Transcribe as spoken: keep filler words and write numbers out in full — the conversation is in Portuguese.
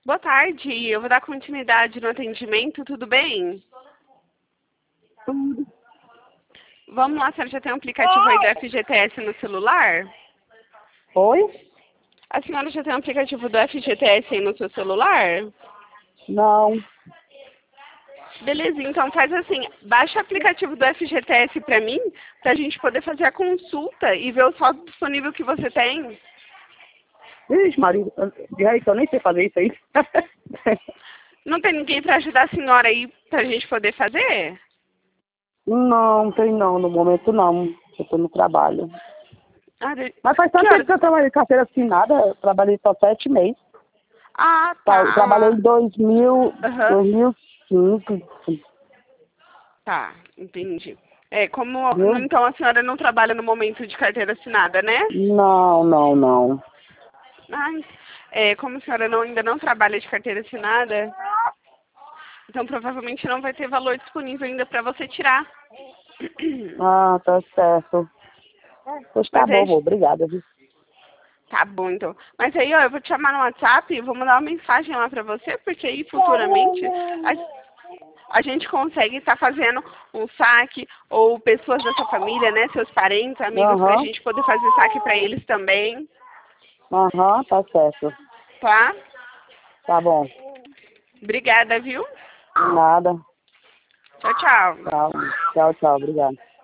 Boa tarde, eu vou dar continuidade no atendimento, tudo bem? Tudo. Vamos lá, a senhora já tem um aplicativo aí do F G T S no celular? Oi? A senhora já tem um aplicativo do F G T S aí no seu celular? Não. Beleza, então faz assim, baixa o aplicativo do F G T S pra mim, pra gente poder fazer a consulta e ver o saldo disponível que você tem. Ixi, Maria, de aí que eu nem sei fazer isso aí. Não tem ninguém pra ajudar a senhora aí pra gente poder fazer? Não, tem não, no momento não. Eu tô no trabalho. Ah, de... Mas faz Que tanto tempo horas? que eu trabalhei carteira assinada, eu trabalhei só sete meses. Ah, Tra- Trabalhei tá. em dois mil, Aham. dois mil e cinco, Tá, entendi. É, como viu? então a senhora não trabalha no momento de carteira assinada, né? Não, não, não. Ai, é, como a senhora não, ainda não trabalha de carteira assinada, então provavelmente não vai ter valor disponível ainda para você tirar. Ah, tá certo. Pois tá Mas bom, aí, vô, obrigada, viu? tá bom então. Mas aí, ó, eu vou te chamar no WhatsApp e vou mandar uma mensagem lá para você, porque aí futuramente a, a gente consegue estar fazendo um saque, ou pessoas da sua família, né, seus parentes, amigos, pra Aham, gente poder fazer saque para eles também, aham, tá certo. tá? Tá bom. Obrigada, viu? Nada. Tchau, tchau. Tchau, tchau, tchau, obrigado.